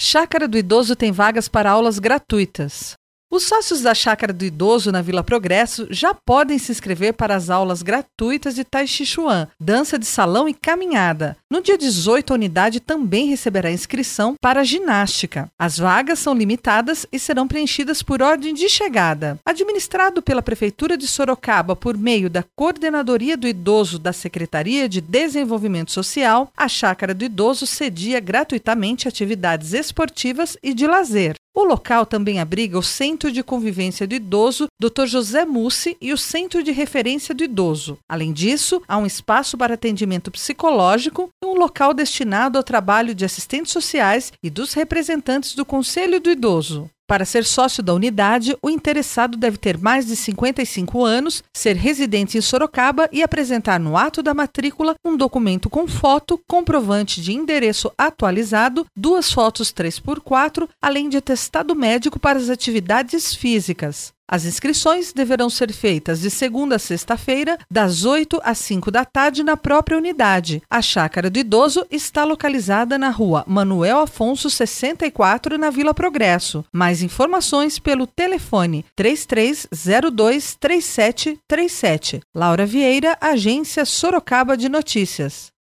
Chácara do Idoso tem vagas para aulas gratuitas. Os sócios da Chácara do Idoso na Vila Progresso já podem se inscrever para as aulas gratuitas de Tai Chi Chuan, dança de salão e caminhada. No dia 18, a unidade também receberá inscrição para ginástica. As vagas são limitadas e serão preenchidas por ordem de chegada. Administrado pela Prefeitura de Sorocaba por meio da Coordenadoria do Idoso da Secretaria de Desenvolvimento Social, a Chácara do Idoso cedia gratuitamente atividades esportivas e de lazer. O local também abriga o Centro de Convivência do Idoso Dr. José Mussi e o Centro de Referência do Idoso. Além disso, há um espaço para atendimento psicológico e um local destinado ao trabalho de assistentes sociais e dos representantes do Conselho do Idoso. Para ser sócio da unidade, o interessado deve ter mais de 55 anos, ser residente em Sorocaba e apresentar no ato da matrícula um documento com foto, comprovante de endereço atualizado, 2 fotos 3x4, além de atestado médico para as atividades físicas. As inscrições deverão ser feitas de segunda a sexta-feira, das 8 às 5 da tarde, na própria unidade. A Chácara do Idoso está localizada na rua Manuel Afonso 64, na Vila Progresso. Mais informações pelo telefone 3302-3737. Laura Vieira, Agência Sorocaba de Notícias.